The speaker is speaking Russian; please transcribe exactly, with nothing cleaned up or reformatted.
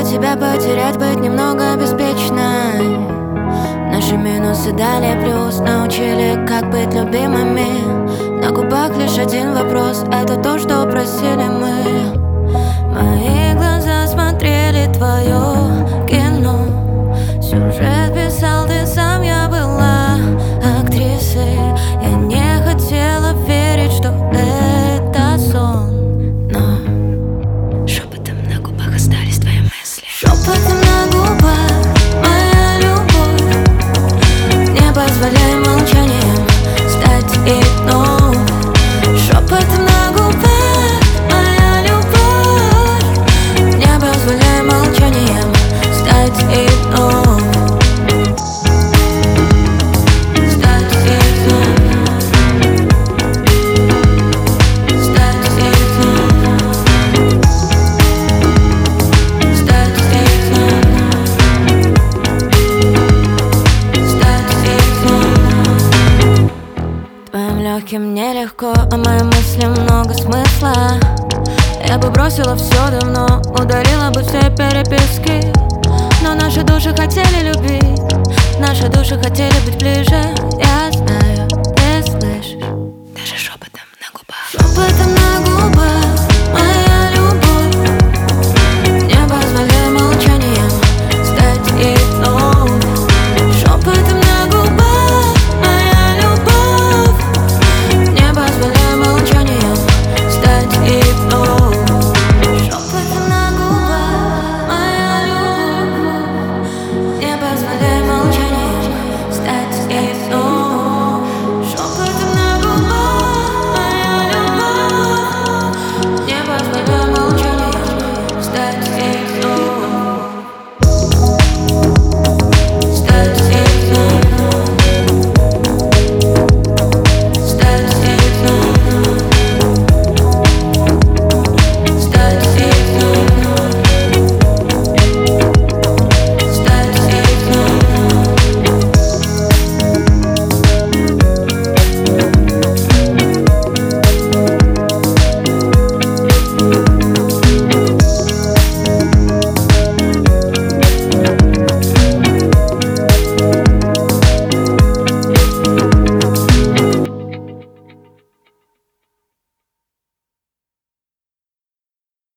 тебя потерять, быть немного беспечной. Наши минусы дали плюс, научили, как быть любимыми. На губах лишь один вопрос, это то, что просили мы. Мои глаза смотрели твое кино, сюжет писал ты сам, я была актрисой. Я не хотела верить, что это сон, но шепотом на губах остались твои мысли. Шепотом на губах, моя любовь. Не позволяй молчанием стать игнор. Шепотом на губах, моя любовь. Не позволяй молчанием стать игнор. Стать игнор. Стать игнор. Стать игнор. Стать игнор. Твоим легким нелегко, а моим мыслям много смысла. Я бы бросила все давно, удалила бы все переписки. Но наши души хотели любить, наши души хотели быть ближе, я знаю.